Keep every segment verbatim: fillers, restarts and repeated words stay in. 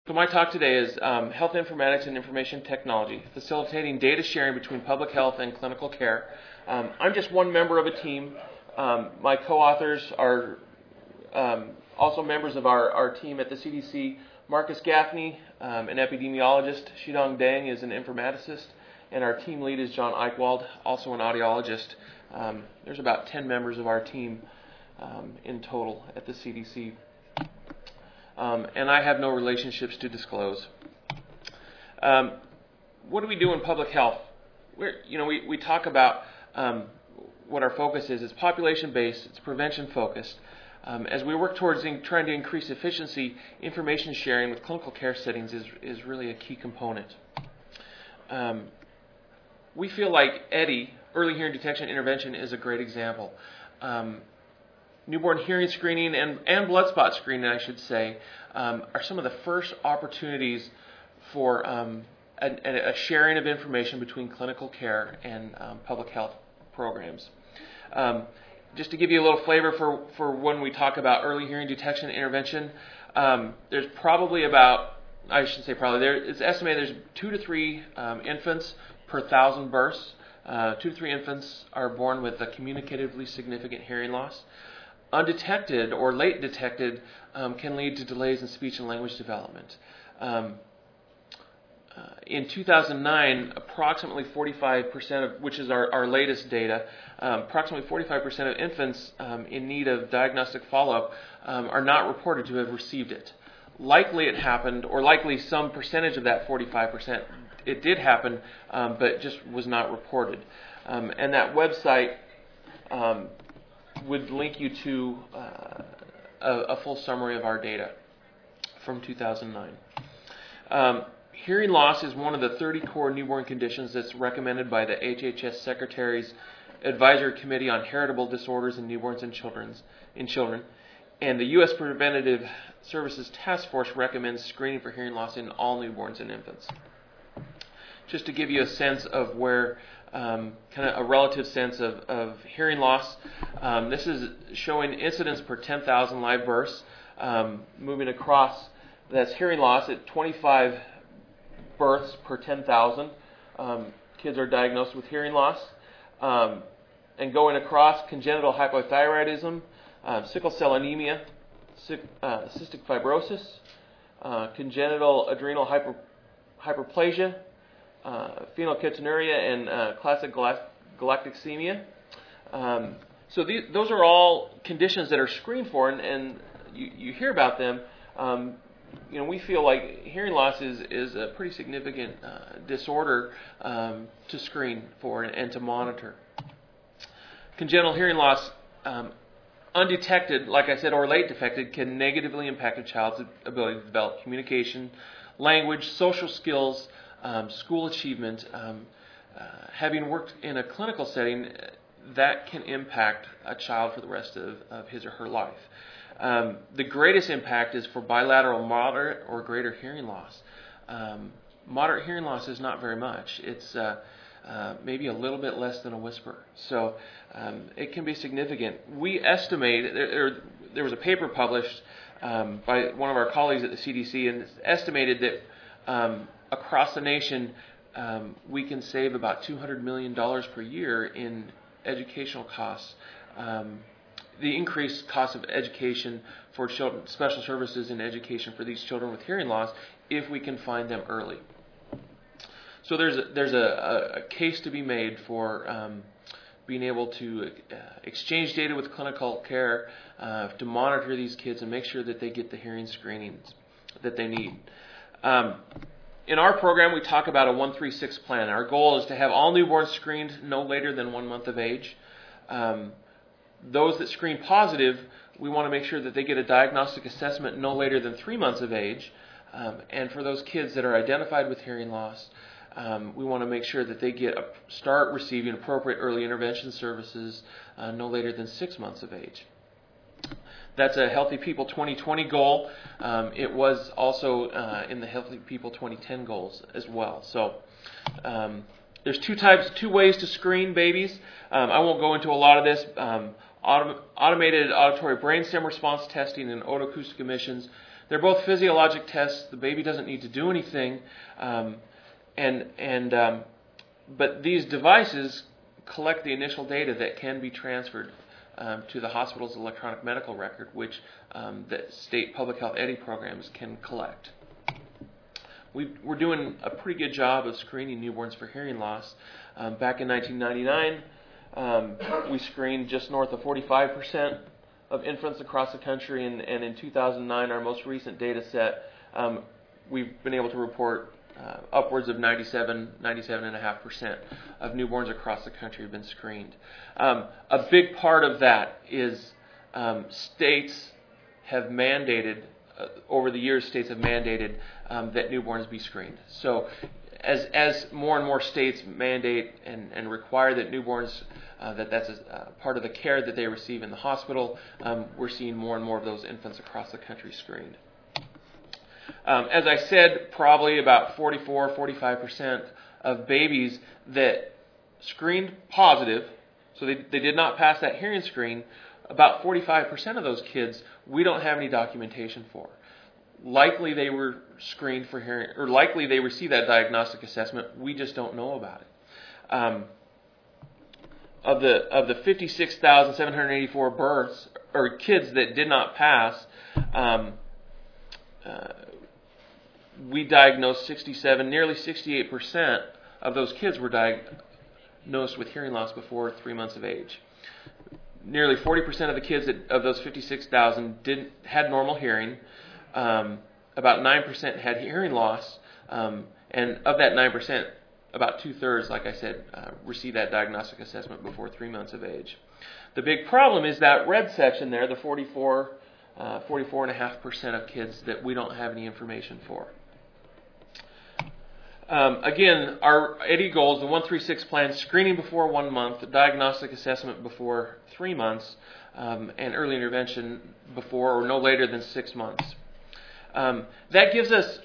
So my talk today is um, Health Informatics and Information Technology, facilitating data sharing between public health and clinical care. Um, I'm just one member of a team. Um, my co-authors are um, also members of our, our team at the C D C. Marcus Gaffney, um, an epidemiologist. Shidong Deng is an informaticist. And our team lead is John Eichwald, also an audiologist. Um, there's about ten members of our team um, in total at the C D C. Um, and I have no relationships to disclose. Um, what do we do in public health? We're, you know, we, we talk about um, what our focus is. It's population-based. It's prevention-focused. Um, as we work towards in, trying to increase efficiency, information sharing with clinical care settings is, is really a key component. Um, we feel like E D I, Early Hearing Detection Intervention, is a great example. Um, Newborn hearing screening and, and blood spot screening, I should say, um, are some of the first opportunities for um, a, a sharing of information between clinical care and um, public health programs. Um, just to give you a little flavor for, for when we talk about early hearing detection and intervention, um, there's probably about, I should say probably, there, it's estimated there's two to three um, infants per thousand births. Uh, two to three infants are born with a communicatively significant hearing loss. Undetected or late detected um, can lead to delays in speech and language development. Um, uh, in two thousand nine, approximately forty-five percent of, which is our, our latest data, um, approximately forty-five percent of infants um, in need of diagnostic follow-up um, are not reported to have received it. Likely it happened, or likely some percentage of that forty-five percent, it did happen, um, but just was not reported. Um, and that website um, would link you to uh, a, a full summary of our data from two thousand nine. Um, hearing loss is one of the thirty core newborn conditions that's recommended by the H H S Secretary's Advisory Committee on Heritable Disorders in Newborns and Children's, in Children, and the U S Preventative Services Task Force recommends screening for hearing loss in all newborns and infants. Just to give you a sense of where Um, kind of a relative sense of, of hearing loss. Um, this is showing incidence per ten thousand live births. Um, moving across, that's hearing loss at twenty-five births per ten thousand. Um, kids are diagnosed with hearing loss. Um, and going across, congenital hypothyroidism, uh, sickle cell anemia, sick, uh, cystic fibrosis, uh, congenital adrenal hyper, hyperplasia, Uh, phenylketonuria, and uh, classic galact- galactosemia. Um, so these, those are all conditions that are screened for, and, and you, you hear about them. Um, you know, we feel like hearing loss is, is a pretty significant uh, disorder um, to screen for and, and to monitor. Congenital hearing loss, um, undetected, like I said, or late detected, can negatively impact a child's ability to develop communication, language, social skills, Um, school achievement. Um, uh, having worked in a clinical setting, that can impact a child for the rest of, of his or her life. Um, the greatest impact is for bilateral moderate or greater hearing loss. Um, moderate hearing loss is not very much. It's uh, uh, maybe a little bit less than a whisper. So um, it can be significant. We estimate, there, there, there was a paper published um, by one of our colleagues at the C D C, and it's estimated that um, across the nation, um, we can save about two hundred million dollars per year in educational costs. Um, the increased cost of education for children, special services in education for these children with hearing loss, if we can find them early. So there's a, there's a, a case to be made for um, being able to uh, exchange data with clinical care, uh, to monitor these kids and make sure that they get the hearing screenings that they need. Um, In our program, we talk about a one three six plan. Our goal is to have all newborns screened no later than one month of age. Um, those that screen positive, we want to make sure that they get a diagnostic assessment no later than three months of age. Um, and for those kids that are identified with hearing loss, um, we want to make sure that they get a, start receiving appropriate early intervention services uh, no later than six months of age. That's a Healthy People twenty twenty goal. Um, it was also uh, in the Healthy People twenty ten goals as well. So um, there's two types, two ways to screen babies. Um, I won't go into a lot of this. Um, autom- automated auditory brainstem response testing, and otoacoustic emissions. They're both physiologic tests. The baby doesn't need to do anything, um, and and um, but these devices collect the initial data that can be transferred um, to the hospital's electronic medical record, which um, the state public health EDI programs can collect. We, we're doing a pretty good job of screening newborns for hearing loss. Um, back in nineteen ninety-nine, um, we screened just north of forty-five percent of infants across the country, and, and in two thousand nine, our most recent data set, um, we've been able to report uh, upwards of ninety-seven, ninety-seven point five percent of newborns across the country have been screened. Um, a big part of that is um, states have mandated, uh, over the years, states have mandated um, that newborns be screened. So as as more and more states mandate and, and require that newborns, uh, that that's a, uh, part of the care that they receive in the hospital, um, we're seeing more and more of those infants across the country screened. Um, as I said, probably about forty-four, forty-five percent of babies that screened positive, so they, they did not pass that hearing screen, about forty-five percent of those kids we don't have any documentation for. Likely they were screened for hearing, or likely they received that diagnostic assessment. We just don't know about it. Um, of the of the fifty-six thousand seven hundred eighty-four births or kids that did not pass, um, uh, we diagnosed sixty-seven, nearly sixty-eight percent of those kids were diagnosed with hearing loss before three months of age. Nearly forty percent of the kids that, of those fifty-six thousand didn't had normal hearing. Um, about nine percent had hearing loss, um, and of that nine percent, about two-thirds, like I said, uh, received that diagnostic assessment before three months of age. The big problem is that red section there, the forty-four, uh, forty-four point five percent of kids that we don't have any information for. Um, again, our EDI goals, the one three six plan, screening before one month, diagnostic assessment before three months, um, and early intervention before or no later than six months. Um, that gives us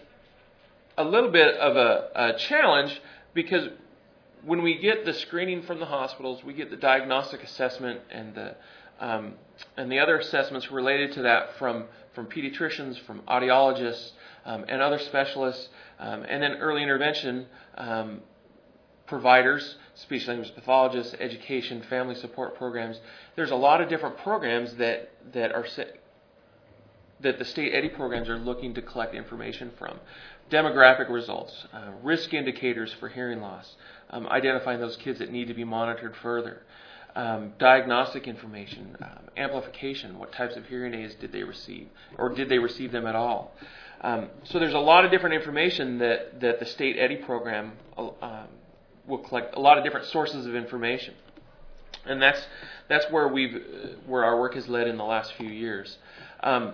a little bit of a, a challenge, because when we get the screening from the hospitals, we get the diagnostic assessment and the um, and the other assessments related to that from from pediatricians, from audiologists, um, and other specialists, um, and then early intervention um, providers, speech language pathologists, education, family support programs. There's a lot of different programs that that are that the state EDI programs are looking to collect information from. Demographic results, uh, risk indicators for hearing loss, um, identifying those kids that need to be monitored further, um, diagnostic information, um, amplification, what types of hearing aids did they receive, or did they receive them at all. Um, so there's a lot of different information that, that the state EDI program um, will collect, a lot of different sources of information. And that's that's where we've where our work has led in the last few years. Um,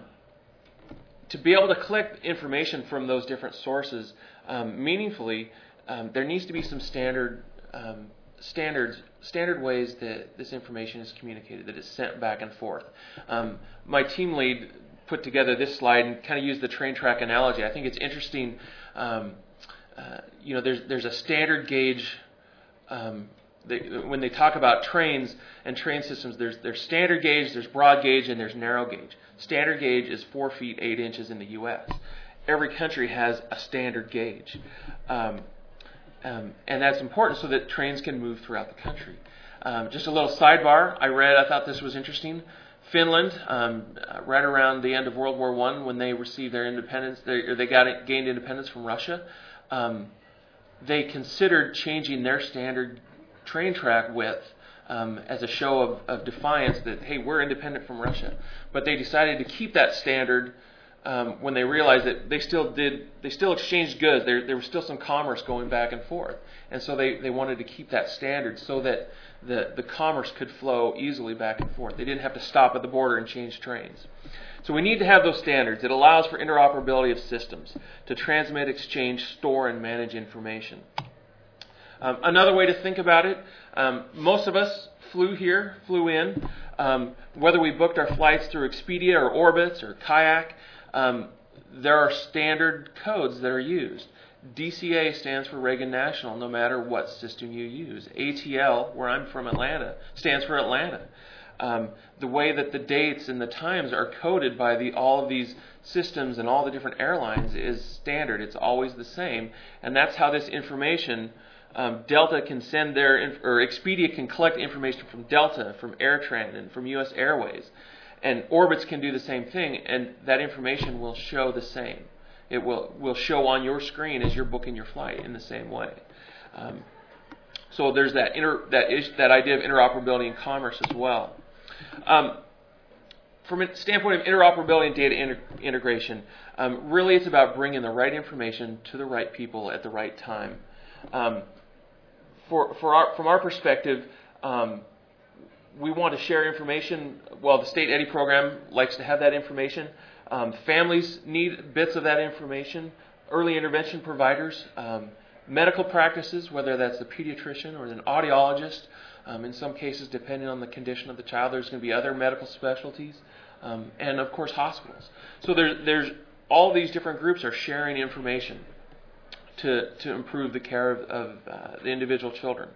To be able to collect information from those different sources um, meaningfully, um, there needs to be some standard um, standards, standard ways that this information is communicated, that it's sent back and forth. Um, my team lead put together this slide and kind of used the train track analogy. I think it's interesting. Um, uh, you know, there's there's a standard gauge. Um, They, when they talk about trains and train systems, there's there's standard gauge, there's broad gauge, and there's narrow gauge. Standard gauge is four feet eight inches in the U S Every country has a standard gauge, um, um, and that's important so that trains can move throughout the country. Um, just a little sidebar. I read. I thought this was interesting. Finland, um, right around the end of World War One, when they received their independence, they, or they got it, gained independence from Russia. Um, they considered changing their standard train track width um, as a show of, of defiance that, hey, we're independent from Russia. But they decided to keep that standard um, when they realized that they still did, they still exchanged goods. There, there was still some commerce going back and forth. And so they, they wanted to keep that standard so that the, the commerce could flow easily back and forth. They didn't have to stop at the border and change trains. So we need to have those standards. It allows for interoperability of systems to transmit, exchange, store, and manage information. Um, another way to think about it, um, most of us flew here, flew in, um, whether we booked our flights through Expedia or Orbitz or Kayak, um, there are standard codes that are used. D C A stands for Reagan National, no matter what system you use. A T L, where I'm from, Atlanta, stands for Atlanta. Um, the way that the dates and the times are coded by the all of these systems and all the different airlines is standard. It's always the same, and that's how this information, um, Delta can send their, inf- or Expedia can collect information from Delta, from AirTran, and from U S Airways, and Orbitz can do the same thing, and that information will show the same. It will will show on your screen as you're booking your flight in the same way. Um, so there's that inter, that is, that idea of interoperability in commerce as well. Um, from a standpoint of interoperability and data inter- integration, um, really it's about bringing the right information to the right people at the right time. Um, for, for our, from our perspective, um, we want to share information. Well, the state EDDI program likes to have that information. Um, families need bits of that information. Early intervention providers, um, medical practices, whether that's the pediatrician or an audiologist. Um, in some cases, depending on the condition of the child, there's going to be other medical specialties, um, and of course hospitals. So there's, there's all these different groups are sharing information to to improve the care of, of uh, the individual children.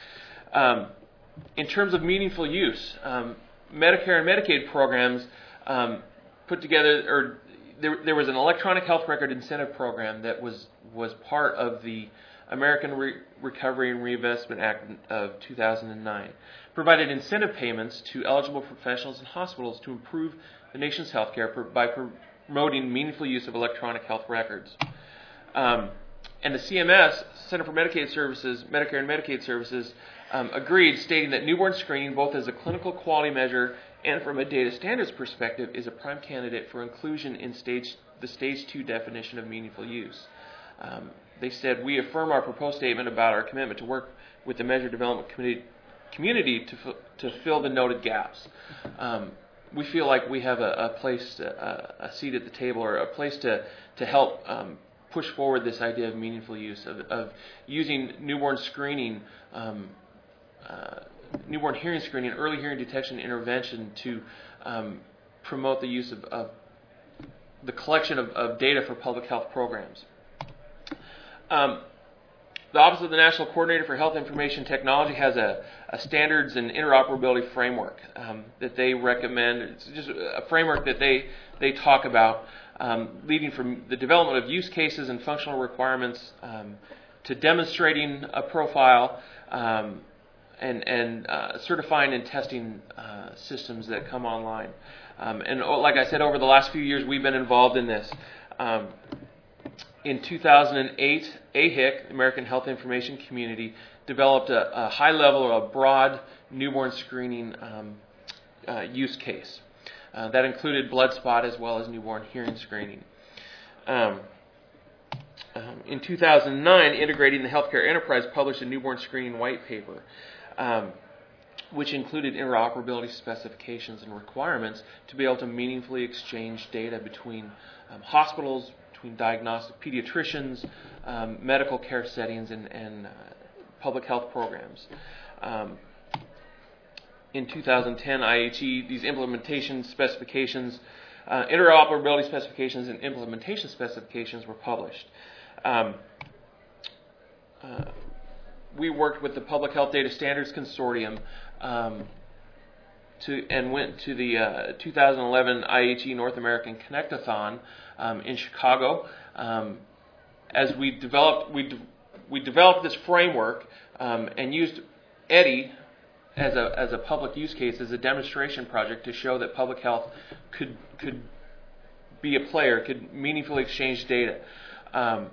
Um, in terms of meaningful use, um, Medicare and Medicaid programs um, put together, or there, there was an electronic health record incentive program that was was part of the American Re- Recovery and Reinvestment Act of two thousand nine, provided incentive payments to eligible professionals and hospitals to improve the nation's healthcare per- by promoting meaningful use of electronic health records. Um, and the C M S, Center for Medicaid Services, Medicare and Medicaid Services, um, agreed, stating that newborn screening, both as a clinical quality measure and from a data standards perspective, is a prime candidate for inclusion in stage the stage two definition of meaningful use. Um, they said, we affirm our proposed statement about our commitment to work with the Measure Development Committee, community to, f- to fill the noted gaps. Um, we feel like we have a, a place, to, a, a seat at the table, or a place to, to help um, push forward this idea of meaningful use, of, of using newborn screening, um, uh, newborn hearing screening, early hearing detection and intervention to um, promote the use of, of the collection of, of data for public health programs. Um, the Office of the National Coordinator for Health Information Technology has a, a standards and interoperability framework um, that they recommend. It's just a framework that they, they talk about, um, leading from the development of use cases and functional requirements um, to demonstrating a profile um, and, and uh, certifying and testing uh, systems that come online. Um, and like I said, over the last few years, we've been involved in this. Um, In two thousand eight, A H I C, the American Health Information Community, developed a, a high-level or a broad newborn screening um, uh, use case. Uh, that included blood spot as well as newborn hearing screening. Um, um, in two thousand nine, Integrating the Healthcare Enterprise published a newborn screening white paper, um, which included interoperability specifications and requirements to be able to meaningfully exchange data between um, hospitals, between diagnostic pediatricians, um, medical care settings, and, and uh, public health programs. Um, in two thousand ten, I H E, these implementation specifications, uh, interoperability specifications and implementation specifications were published. Um, uh, we worked with the Public Health Data Standards Consortium um, to and went to the uh, two thousand eleven I H E North American Connectathon um, in Chicago. Um, as we developed, we de- we developed this framework um, and used EDDI as a as a public use case, as a demonstration project to show that public health could could be a player, could meaningfully exchange data. Um,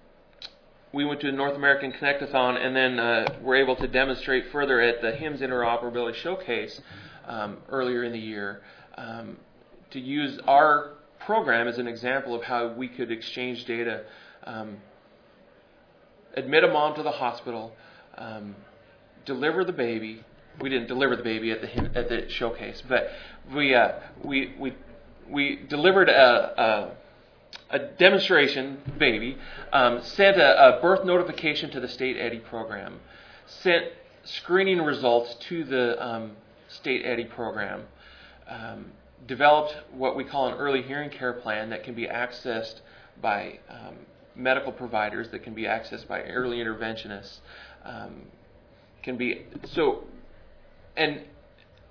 we went to the North American Connectathon and then uh, were able to demonstrate further at the HIMSS Interoperability Showcase um, earlier in the year um, to use our program as an example of how we could exchange data, um, admit a mom to the hospital, um, deliver the baby. We didn't deliver the baby at the at the showcase, but we uh, we we we delivered a, a, a demonstration baby, um, sent a, a birth notification to the state EDDI program, sent screening results to the um, state EDDI program, um, developed what we call an early hearing care plan that can be accessed by um, medical providers, that can be accessed by early interventionists, um, can be so. And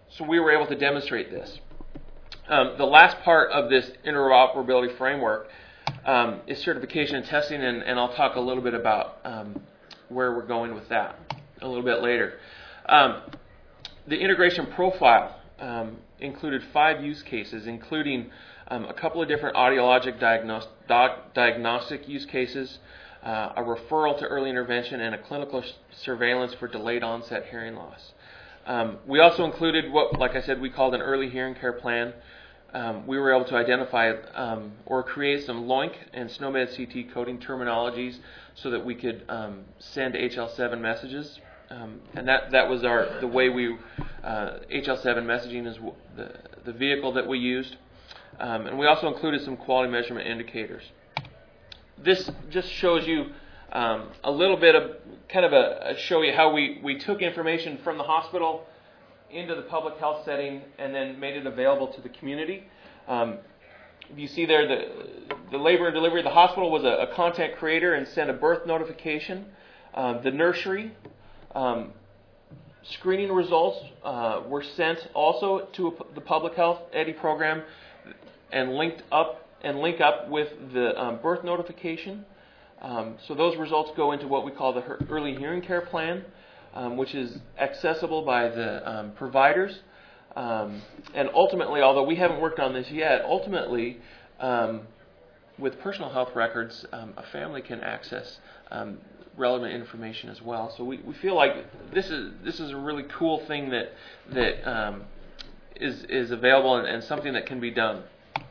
so we were able to demonstrate this. Um, the last part of this interoperability framework um, is certification and testing, and, and I'll talk a little bit about um, where we're going with that a little bit later. Um, the integration profile um, included five use cases, including um, a couple of different audiologic diagnos- doc- diagnostic use cases, uh, a referral to early intervention, and a clinical sh- surveillance for delayed onset hearing loss. Um, we also included what, like I said, we called an early hearing care plan. Um, we were able to identify um, or create some LOINC and SNOMED C T coding terminologies so that we could um, send H L seven messages. Um, and that, that was our the way we, uh, H L seven messaging is w- the, the vehicle that we used. Um, and we also included some quality measurement indicators. This just shows you um, a little bit of, kind of a, a show you how we, we took information from the hospital into the public health setting and then made it available to the community. Um, you see there the, the labor and delivery. The hospital was a, a content creator and sent a birth notification. Uh, the nursery um, screening results uh, were sent also to a, the public health E D I program and linked up and link up with the um, birth notification. Um, so those results go into what we call the early hearing care plan, Um, which is accessible by the um, providers. Um, and ultimately, although we haven't worked on this yet, ultimately, um, with personal health records, um, a family can access um, relevant information as well. So we, we feel like this is this is a really cool thing that that um, is is available and, and something that can be done.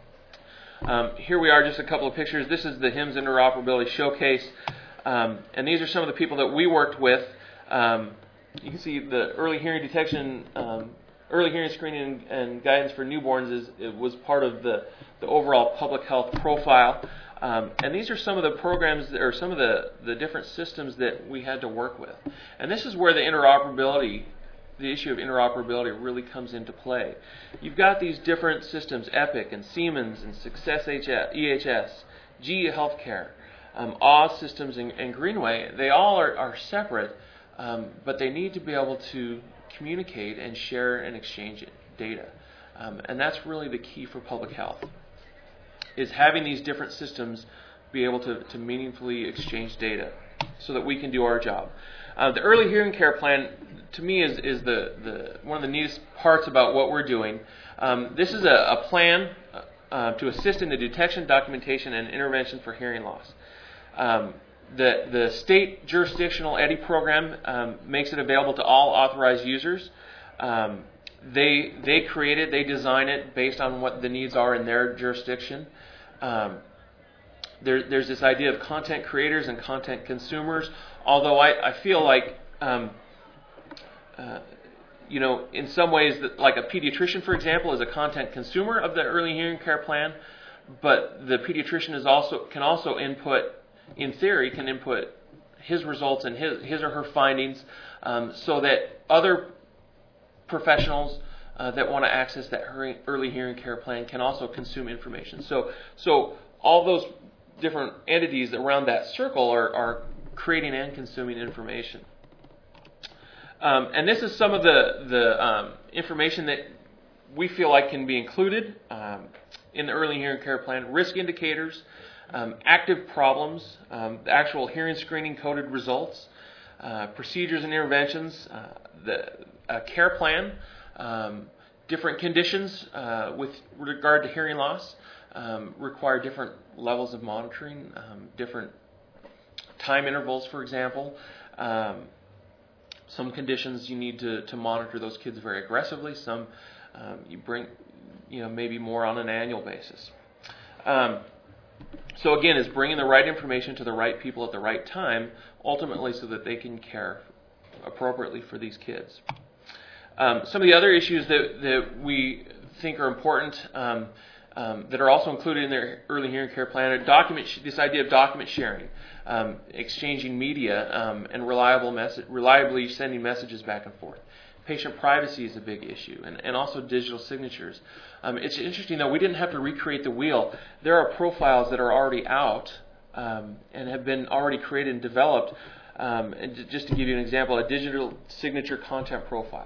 Um, here we are, just a couple of pictures. This is the H I M S Interoperability Showcase, um, and these are some of the people that we worked with. Um, you can see the early hearing detection, um, early hearing screening and guidance for newborns is it was part of the, the overall public health profile. Um, and these are some of the programs that, or some of the, the different systems that we had to work with. And this is where the interoperability, the issue of interoperability really comes into play. You've got these different systems, Epic and Siemens and Success E H S, G E Healthcare, um, Oz Systems and, and Greenway. They all are, are separate. Um, but they need to be able to communicate and share and exchange data. Um, and that's really the key for public health, is having these different systems be able to, to meaningfully exchange data so that we can do our job. Uh, the early hearing care plan, to me, is, is the, the one of the neatest parts about what we're doing. Um, this is a, a plan uh, to assist in the detection, documentation, and intervention for hearing loss. Um, The, the state jurisdictional E D I program um, makes it available to all authorized users. Um, they they create it, they design it based on what the needs are in their jurisdiction. Um, there, there's this idea of content creators and content consumers, although I, I feel like, um, uh, you know, in some ways, that, like a pediatrician, for example, is a content consumer of the early hearing care plan, but the pediatrician is also can also input, in theory, can input his results and his, his or her findings um, so that other professionals uh, that want to access that early hearing care plan can also consume information. So, so all those different entities around that circle are, are creating and consuming information. Um, and this is some of the, the um, information that we feel like can be included um, in the early hearing care plan. Risk indicators, Um, active problems, um, the actual hearing screening coded results, uh, procedures and interventions, uh, the uh, care plan, um, different conditions uh, with regard to hearing loss um, require different levels of monitoring, um, different time intervals, for example. Um, some conditions you need to, to monitor those kids very aggressively. Some um, you bring, you know, maybe more on an annual basis. Um, So again, it's bringing the right information to the right people at the right time, ultimately so that they can care appropriately for these kids. Um, some of the other issues that, that we think are important um, um, that are also included in their early hearing care plan are document sh- this idea of document sharing, um, exchanging media, um, and reliable message, reliably sending messages back and forth. Patient privacy is a big issue, and, and also digital signatures. Um, it's interesting, though, we didn't have to recreate the wheel. There are profiles that are already out um, and have been already created and developed. Um, and just to give you an example, a digital signature content profile.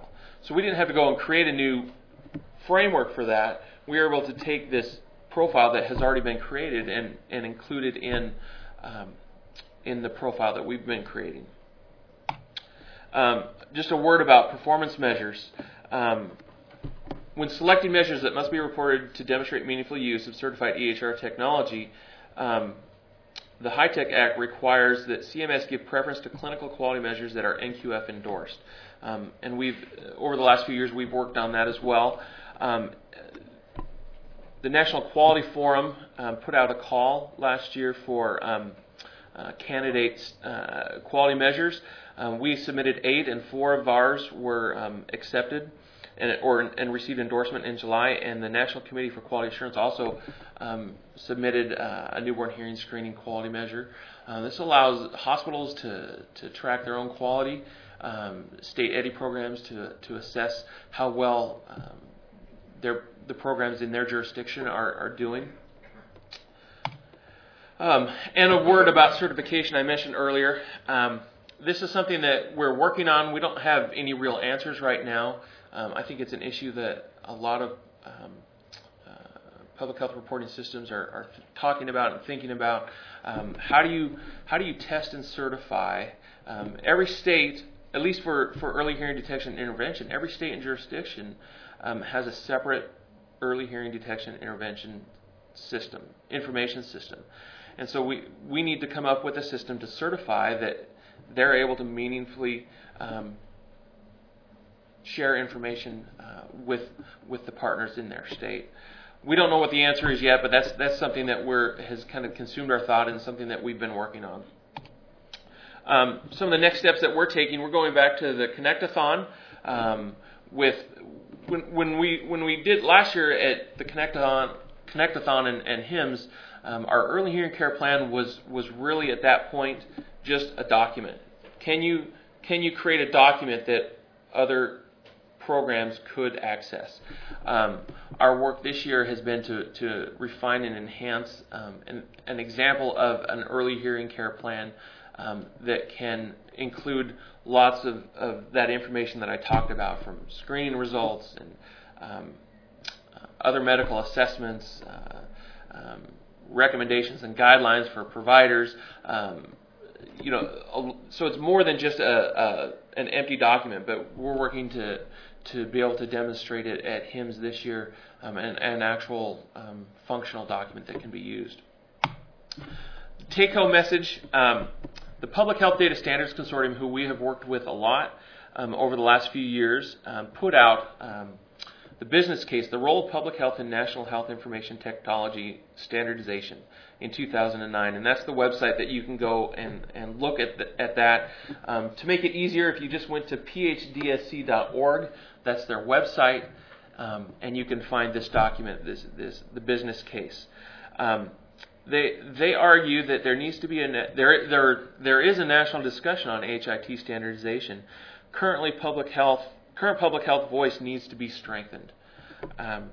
so we didn't have to go and create a new framework for that. We were able to take this profile that has already been created and, and include it in, um, in the profile that we've been creating. Um, just a word about performance measures. Um, when selecting measures that must be reported to demonstrate meaningful use of certified E H R technology, um, the HITECH Act requires that C M S give preference to clinical quality measures that are N Q F endorsed. Um, and we've, over the last few years, we've worked on that as well. Um, the National Quality Forum um, put out a call last year for um, uh, candidates' uh, quality measures. Um, we submitted eight, and four of ours were um, accepted and, or, and received endorsement in July. And the National Committee for Quality Assurance also um, submitted uh, a newborn hearing screening quality measure. Uh, this allows hospitals to, to track their own quality, um, state E D I programs to, to assess how well um, their, the programs in their jurisdiction are, are doing. Um, and a word about certification I mentioned earlier. Um, This is something that we're working on. We don't have any real answers right now. Um, I think it's an issue that a lot of um, uh, public health reporting systems are, are talking about and thinking about. Um, how do you how do you test and certify? Um, every state, at least for, for early hearing detection and intervention, every state and jurisdiction um, has a separate early hearing detection and intervention system, information system. And so we, we need to come up with a system to certify that they're able to meaningfully um, share information uh, with with the partners in their state. We don't know what the answer is yet, but that's that's something that we're has kind of consumed our thought and something that we've been working on. Um, some of the next steps that we're taking, we're going back to the Connect-a-thon. Um, with when when we when we did last year at the Connect-a-thon, Connect-a-thon and, and H I M S, um, our early hearing care plan was was really at that point just a document. Can you can you create a document that other programs could access? Um, our work this year has been to, to refine and enhance um, an, an example of an early hearing care plan um, that can include lots of, of that information that I talked about, from screening results and um, other medical assessments, uh, um, recommendations and guidelines for providers. Um, You know, so it's more than just a, a an empty document, but we're working to to be able to demonstrate it at H I M S this year, um, and, and an actual um, functional document that can be used. Take-home message: um, the Public Health Data Standards Consortium, who we have worked with a lot um, over the last few years, um, put out um, the business case, the role of public health in national health information technology standardization in two thousand nine, and that's the website that you can go and, and look at the, at that. Um, to make it easier, if you just went to p h d s c dot org, that's their website, um, and you can find this document, this, this the business case. Um, they they argue that there needs to be a there there there is a national discussion on H I T standardization. Currently, public health current public health voice needs to be strengthened. Um,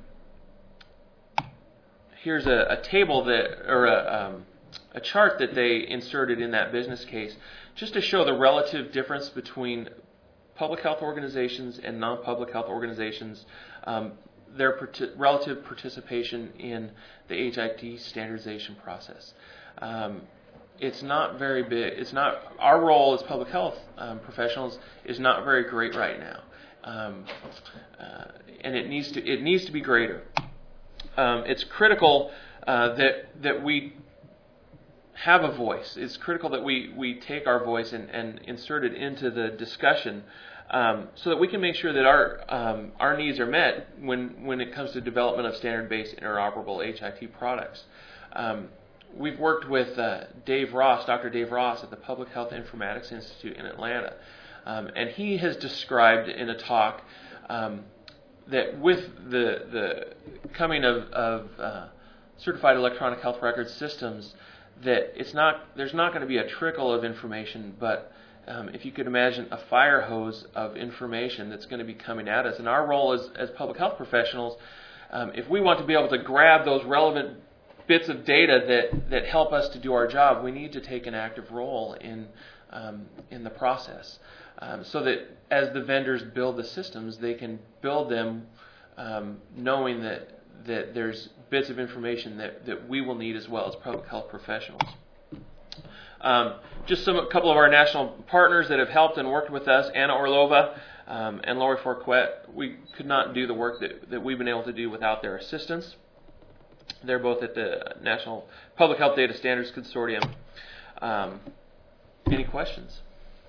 Here's a, a table that, or a, um, a chart that they inserted in that business case, just to show the relative difference between public health organizations and non-public health organizations, um, their part- relative participation in the H I T standardization process. Um, it's not very big. It's not our role as public health um, professionals is not very great right now, um, uh, and it needs to it needs to be greater. Um, it's critical uh, that that we have a voice. It's critical that we, we take our voice and, and insert it into the discussion, um, so that we can make sure that our um, our needs are met when when it comes to development of standard-based interoperable H I T products. Um, we've worked with uh, Dave Ross, Doctor Dave Ross at the Public Health Informatics Institute in Atlanta, um, and he has described in a talk Um, that with the the coming of, of uh, certified electronic health record systems, that it's not there's not going to be a trickle of information, but um, if you could imagine a fire hose of information that's going to be coming at us. And our role as, as public health professionals, um, if we want to be able to grab those relevant bits of data that, that help us to do our job, we need to take an active role in um, in the process. um, so that as the vendors build the systems, they can build them um, knowing that that there's bits of information that, that we will need as well as public health professionals. Um, just some a couple of our national partners that have helped and worked with us, Anna Orlova um, and Lori Forquette. We could not do the work that, that we've been able to do without their assistance. They're both at the National Public Health Data Standards Consortium. Um, any questions?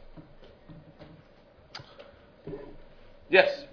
Yes?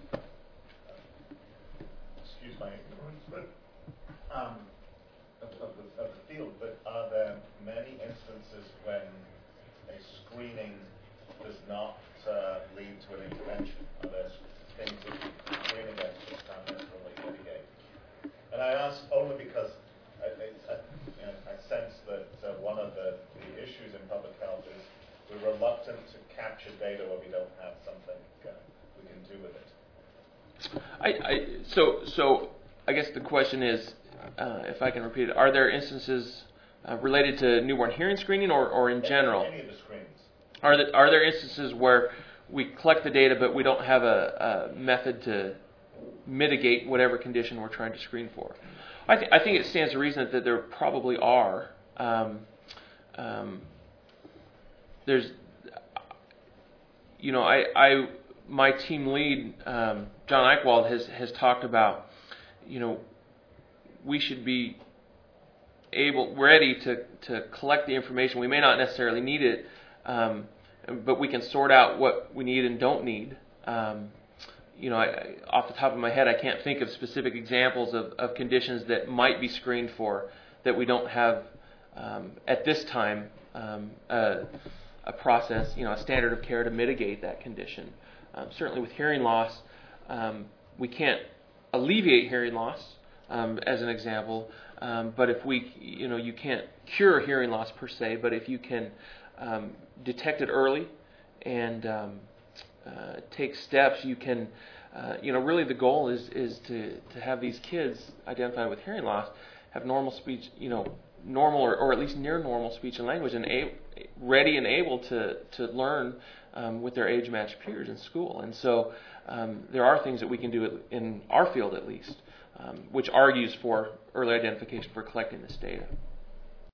Excuse my ignorance, but um, of, of, the, of the field, but are there many instances when a screening does not uh, lead to an intervention? Are there things that the screening experts can't necessarily mitigate? And I ask only because I, I, you know, I sense that uh, one of the, the issues in public health is we're reluctant to capture data where we don't have something uh, we can do with it. I, I, so, so I guess the question is, uh, if I can repeat it, are there instances uh, related to newborn hearing screening or, or in general? Any, any of the screenings. Are, the, are there instances where we collect the data but we don't have a, a method to mitigate whatever condition we're trying to screen for? I, th- I think it stands to reason that there probably are. Um, um, there's, you know, I, I my team lead, um, John Eichwald, has, has talked about, you know, we should be able, ready to, to collect the information. We may not necessarily need it, um, but we can sort out what we need and don't need. Um, you know, I, I, off the top of my head, I can't think of specific examples of, of conditions that might be screened for that we don't have um, at this time um, a, a process, you know, a standard of care to mitigate that condition. Um, certainly with hearing loss, um, we can't alleviate hearing loss, um, as an example, um, but if we, you know, you can't cure hearing loss per se, but if you can um, detect it early and um, uh, take steps, you can, uh, you know, really the goal is is to, to have these kids identified with hearing loss have normal speech, you know, normal or, or at least near normal speech and language, and a, ready and able to to learn um, with their age-matched peers in school. And so um, there are things that we can do in our field at least, um, which argues for early identification for collecting this data.